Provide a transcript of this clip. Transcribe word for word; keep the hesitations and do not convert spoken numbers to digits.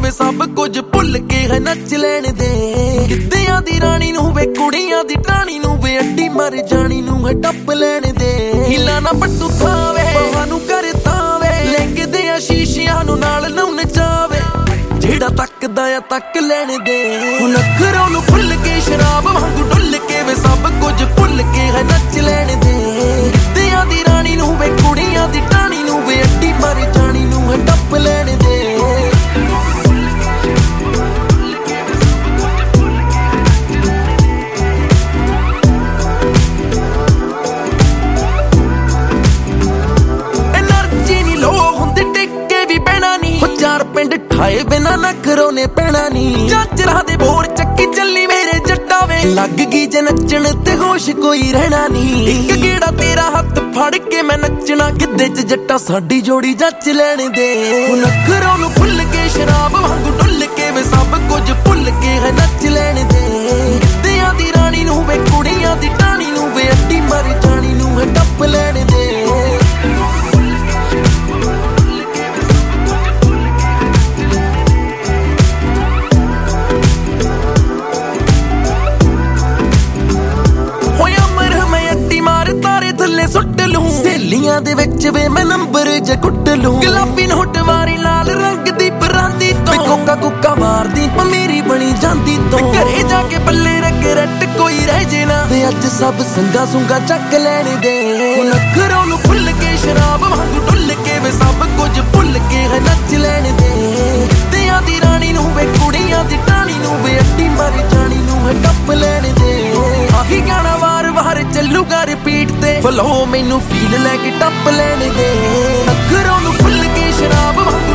ਵੇ ਸਭ ਕੁਝ ਭੁੱਲ ਕੇ ਹੈ ਨੱਚ ਲੈਣ ਦੇ। ਗਿੱਧਿਆਂ ਦੀ ਰਾਣੀ ਨੂੰ ਵੇ ਕੁੜੀਆਂ ਦੀ ਟਾਣੀ ਨੂੰ ਵੇ ਅੱਡੀ ਮਰ ਜਾਣੀ ਨੂੰ ਹੈ ਟੱਪ ਲੈਣ ਦੇ। ਹਿਲਾ ਨਾ ਪੱਟੂ ਥਾਵੇ ਬਾਹਾਂ ਨੂੰ ਕਰ ਤਾਵੇ ਲੈਂਗਦੇ ਆ ਸ਼ੀਸ਼ਿਆਂ ਨੂੰ ਨਾਲ ਨੂੰ ਨਚਾਵੇ। ਜਿਹੜਾ ਤੱਕਦਾ ਆ ਤੱਕ ਲੈਣ ਦੇ। ਹੁਣ ਅੱਖਰਾਂ ਨੂੰ ਭੁੱਲ ਕੇ ਸ਼ਰਾਬ ਵਾਂਗੂ ਡੁੱਲ ਕੇ ਵੇ ਸਭ ਕੁਝ ਭੁੱਲ ਕੇ ਹੈ ਨੱਚ ਲੈਣ ਦੇ। ਗਿੱਧਿਆਂ ਦੀ ਰਾਣੀ ਨੂੰ ਵੇ ਕੁੜੀਆਂ ਦੀ ਟਾਣੀ ਨੂੰ ਵੇ ਅੱਡੀ ਮਰ ਜਾਣੀ ਨੂੰ ਹੈ ਟੱਪ ਲੈਣ ਦੇ। ਚਾਰ ਪਿੰਡ ਠਾਏ ਬਿਨਾ ਨਖਰੋਂ ਨੇ ਪੈਣਾ ਨੀ। ਚਾਚਰਾ ਦੇ ਬੋਰ ਚੱਕੀ ਚੱਲੀ ਮੇਰੇ ਜੱਟਾ ਵੇ ਲੱਗ ਗਈ ਜੇ ਨੱਚਣ ਤੇ ਹੋਸ਼ ਕੋਈ ਰਹਿਣਾ ਨੀ। ਇੱਕ ਗੇੜਾ ਤੇਰਾ ਹੱਥ ਫੜ ਕੇ ਮੈਂ ਨੱਚਣਾ ਗਿੱਧੇ ਚ ਜੱਟਾ ਸਾਡੀ ਜੋੜੀ ਜੱਚ ਲੈਣ ਦੇ। ਹੁਣ ਨਖਰੋਂ ਨੂੰ ਭੁੱਲ ਕੇ ਸ਼ਰਾਬ ਵਾਂਗੂ ਡੁੱਲ ਕੇ ਵੇ ਸਭ ਕੁਝ ਭੁੱਲ ਕੇ ਹੈ ਨੱਚ ਲੈਣ ਦੇ। ਗਿੱਧਿਆਂ ਦੀ ਰਾਣੀ ਨੂੰ ਵੇ ਕੁੜੀਆਂ ਦੀ ਟਾਣੀ ਨੂੰ ਵੇ ਅੱਡੀ ਮਰ ਜਾਣੀ ਨੂੰ ਹੈ ਟੱਪ ਲੈਣ ਦੇ। ਸੁੱਟ ਲੂੰ ਸਹੇਲੀਆਂ ਦੇ ਵਿੱਚ ਵੇ ਮੈਂ ਨੰਬਰ ਜੇ ਕੁੱਟ ਲੂੰ। ਗੁਲਾਬੀ ਨੋਟ ਵਾਰੀ ਲਾਲ ਰੰਗ ਦੀ ਪਰਾਂਦੀ ਤੋਂ ਕੋਕਾ ਕੁੱਕਾ ਮਾਰਦੀ ਮੇਰੀ ਬਣੀ ਜਾਂਦੀ ਤੋਂ। ਘਰੇ ਜਾ ਕੇ ਪੱਲੇ ਰਗਰਟ ਕੋਈ ਰਹਿ ਜੇ ਨਾ ਵੇ ਅੱਜ ਸਭ ਸੰਗਾ ਸੁੰਗਾ ਚੱਕ ਲੈਣ ਦੇ। ਹੁਣ ਅੱਖਰਾਂ ਨੂੰ ਭੁੱਲ ਕੇ ਸ਼ਰਾਬ ਵਾਂਗੂ ਡੁੱਲ ਕੇ ਵੇ ਸਭ ਕੁਝ ਭੁੱਲ ਕੇ ਹੈ ਨੱਚ ਲੈਣ ਦੇ। ਗਿੱਧਿਆਂ ਦੀ ਰਾਣੀ ਨੂੰ ਵੇ ਕੁੜੀਆਂ ਦੀ ਟਾਣੀ ਨੂੰ ਵੇ ਅੱਡੀ ਮਰ ਜਾਣੀ ਨੂੰ ਹੈ ਟੱਪ ਲੈਣ ਦੇ। ਆਹੀ ਗਾਣਾ ਵਾਰ ਵਾਰ ਚੱਲੂਗਾ ਰਿਪੀਟ ਤੇ ਫਲੋ ਮੈਨੂੰ ਫੀਲ ਲੈ ਕੇ ਟੱਪ ਲੈਣ ਦੇ। ਅੱਖਰਾਂ ਨੂੰ ਭੁੱਲ ਕੇ ਸ਼ਰਾਬ